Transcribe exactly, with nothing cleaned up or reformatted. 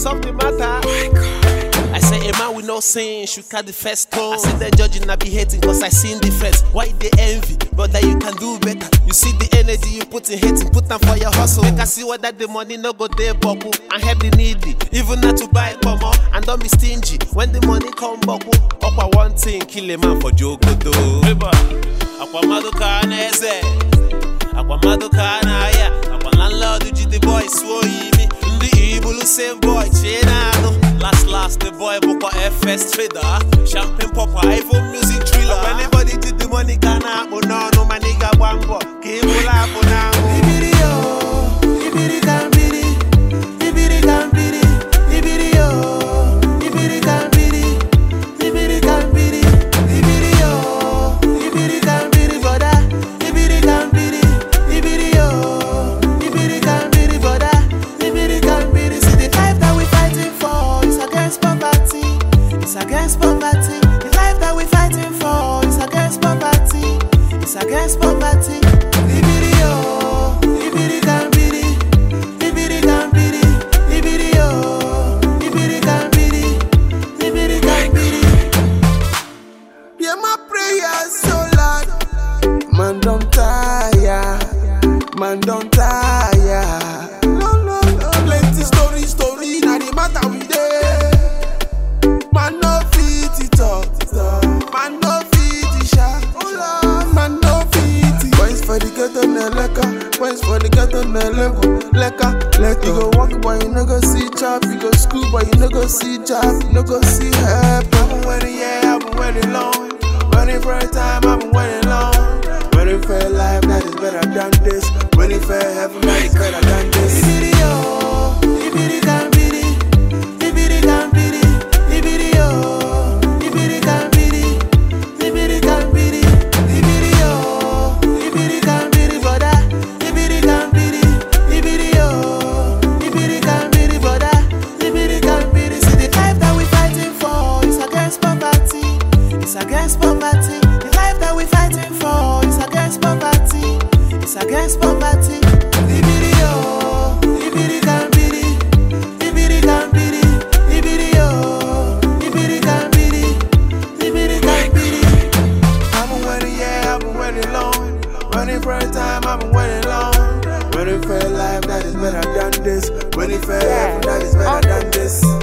solve the matter. I say a man with no sin should cut the first stone. I see the judging, I be hating cause I seen difference. Why they envy? Brother, you can do better. You see the energy you put in hating, put them for your hustle. Make I see what that the money no go there, buckle. And help the needy, even not to buy come on. And don't be stingy when the money come buckle. Up a one thing, kill a man for Jogo do. Aqua Maduka Neze, Aqua Maduka Naya, Aqua Landlord, you the boy, swore me. The evil same boy, Chenado. Last, last, the boy, Boko F S trader. Champagne popper, iPhone music thriller. Anybody did the money, Ghana, oh no, no, my nigga, Wambo. Kimula, Bonamo. Ibiri, oh, Ibiri, Gambiri, Ibiri, Gambiri, Ibiri, oh, Ibiri, Gambiri, Ibiri, Gambiri, Ibiri, oh, Ibiri, Gambiri, Boda, Ibiri, Gambiri, Ibiri, oh, Ibiri, Gambiri, Boda, Ibiri, Gambiri. See the life that we fighting for is against poverty. It's against poverty. The life that we fighting for is against poverty. It's against poverty. Ibiri, oh, Ibiri, Gambiri, Ibiri, Gambiri, Ibiri, oh, Ibiri, Gambiri, Ibiri, Gambiri. Yeah, my prayers so loud. Man don't tire, man don't tire. No, no, no. Plenty story, story, now the matter we dey. Man no fit it up, man no fit it sha. Oh Lord, man no fit it. Points for the ghetto na leka, points for the ghetto na level, leka, leka. You go walk boy, you no go see chop. You go school boy, you no go see job, you no go see help. I've been waiting, yeah, I've been waiting long. Waiting for a time, I've been waiting long. Waiting for a life that is better than this. Waiting for a heaven that is better than this. Ibiri, oh, Ibiri, Gambiri, Ibiri, Gambiri, Ibiri, oh, Ibiri, Gambiri, Ibiri, Gambiri, Ibiri, oh, Ibiri, Gambiri, Boda, Ibiri, Gambiri, Ibiri, oh, Ibiri, Gambiri, Boda, Ibiri, Gambiri. See the life that we fighting for is against poverty. It's against poverty. The life that we fighting for is against poverty. It's against poverty. Ibiri, oh, Ibiri, Gambiri, Ibiri, Gambiri, Ibiri, oh, Ibiri, Gambiri, Ibiri, Gambiri. I've been waiting, yeah, I've been waiting long. Waiting for a time, I've been waiting long. Waiting for a life that is better than this. Waiting for a heaven that is better than this.